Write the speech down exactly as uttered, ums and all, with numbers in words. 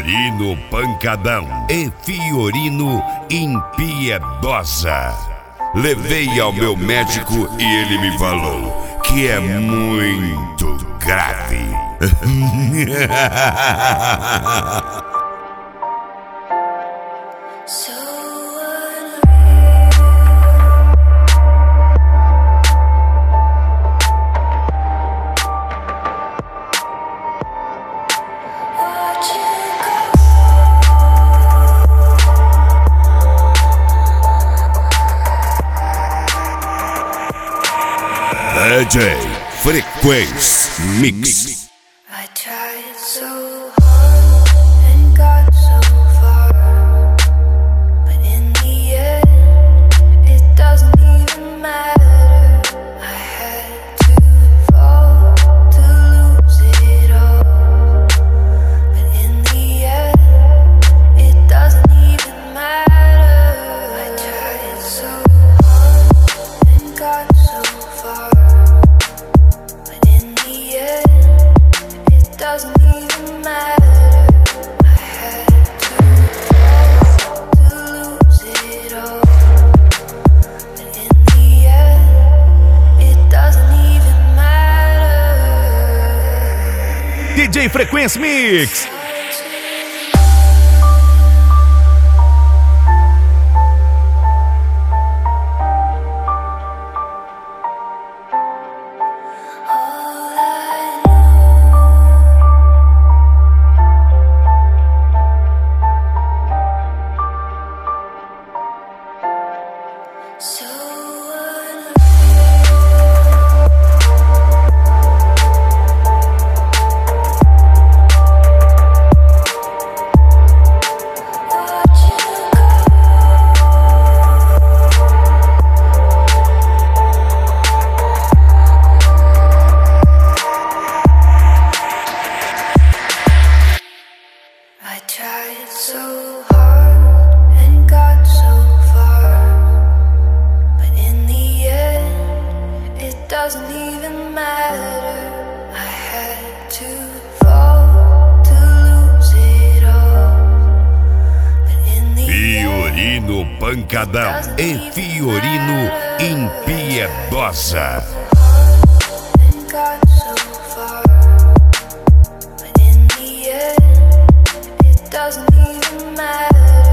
Fiorino pancadão e Fiorino impiedosa. Levei ao meu médico e ele me falou que é muito grave. D J Frequency Mix. I tried so hard and got so far, but in the end, it doesn't even matter. I had to fall to lose it all, but in the end, it doesn't even matter. I tried so hard and got so far. Doesn't even matter. I had to fall to lose it all, but in the end, it doesn't even matter. D J Frequency Mix. I tried so hard and got so far, but in the end, it doesn't even matter. I had to fall to lose it all, but in the Fiorino pancadão e Fiorino impiedosa. and got so far, but in the end, it doesn't even matter.